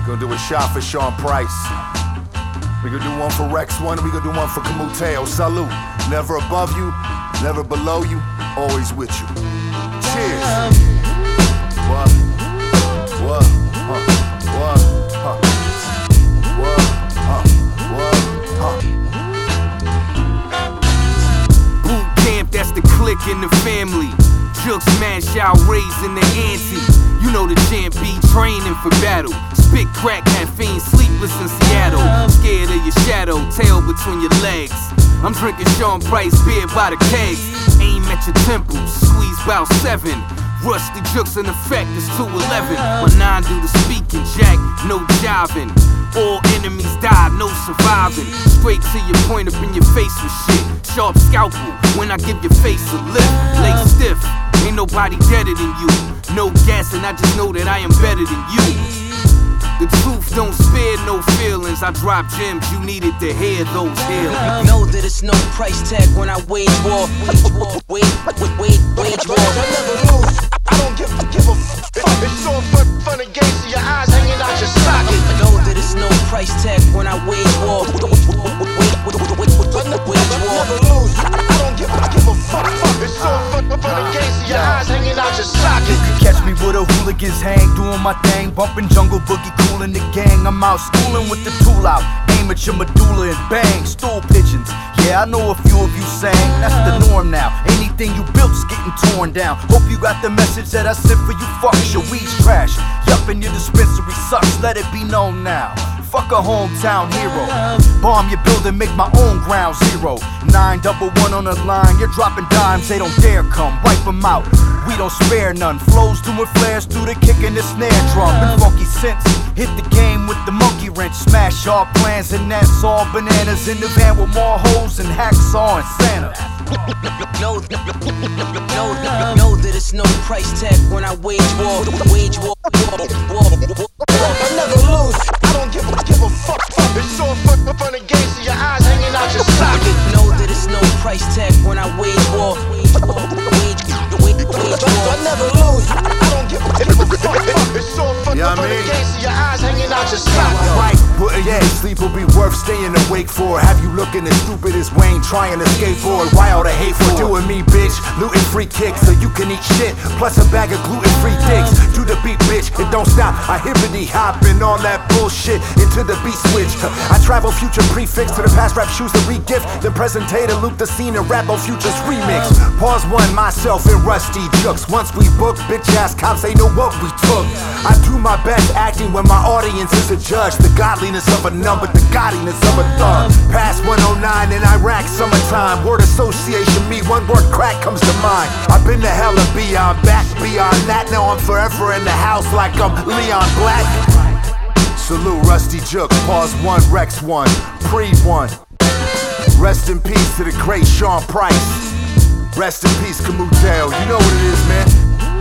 We're gonna do a shot for Sean Price. We gonna do one for Rex One, and we gonna do one for Camuteo. Salute. Never above you, never below you, always with you. Cheers. What? What? Huh? What? Huh? What? Huh? What? Huh? Boot camp, that's the clique in the family. Jux smash out, raising the ante. You know the champ be training for battle. Spit crack, caffeine, sleepless in Seattle. Scared of your shadow, tail between your legs. I'm drinking Sean Price beer by the kegs. Aim at your temples, squeeze about 7. Rusty Jux in effect, it's 211. My 9 do the speaking, Jack, no jiving. All enemies die, no surviving. Straight to your point up in your face with shit. Sharp scalpel, when I give your face a lift. Lay stiff, ain't nobody deader than you. No guessing, I just know that I am better than you. The truth don't spare no feelings. I drop gems, you needed to hear those healings. Know that it's no price tag when I wage war. Wage war. I never lose. I don't give a fuck. It's so fun and games to your eyes hanging out your socket. Know that it's no price tag when I wage war. I never lose. I don't give a fuck. It's so fun and games to your eyes hanging out your socket. You can catch me with a hooligans hang, doing my thing, bumping jungle boogie, cool in the gang. I'm out schooling with the tool out, aim at your medulla and bang, stool pigeons. Yeah, I know a few of you sang, that's the norm now. Anything you built's getting torn down. Hope you got the message that I sent for you fucks. Your weed's trash, yup, and your dispensary sucks. Let it be known now. Fuck a hometown hero. Bomb your building, make my own ground zero. 911 on the line, you're dropping dimes, they don't dare come. Wipe them out, we don't spare none. Flows doing flares through the kick and the snare drum. And funky synths, hit the game with the monkey wrench. Smash our plans and that's all. Bananas in the van with more hoes and hacksaw and Santa. Know that it's no price tag when I wage war. Wage war. I never lose. I don't give a fuck. It's so fun and games to your eyes hanging out your socket. Know that it's no price tag when I wage war. Wage war. I never lose. I don't give a fuck. It's so fun and games to your eyes hanging out your socket. Right, putting you to sleep will be worth staying awake for. Have you looking as stupid as Wayne trying to skateboard? Why all the hate for doing me, bitch? Looting free kicks so you can eat shit, plus a bag of gluten-free dicks. Do the beat, bitch, it don't stop. I hippity hopping all that bullshit into the beat switch. I travel future prefix to the past rap shoes to re-gift. Then presentator loop the scene and rap on futures remix. Pause one, myself and Rusty Jux. Once we book, bitch ass cops, they know what we took. I do my best acting when my audience is a judge. The godliness of a number, the gaudiness of a thug. Past 109 in Iraq, summertime. Word association, me, one word crack comes to mind. I've been to hell and beyond, back beyond that. Now I'm forever in the house like I'm Leon Black. Salute Rusty Jux, pause 1, Rex 1, pre 1. Rest in peace to the great Sean Price. Rest in peace, Camuteo. You know what it is, man.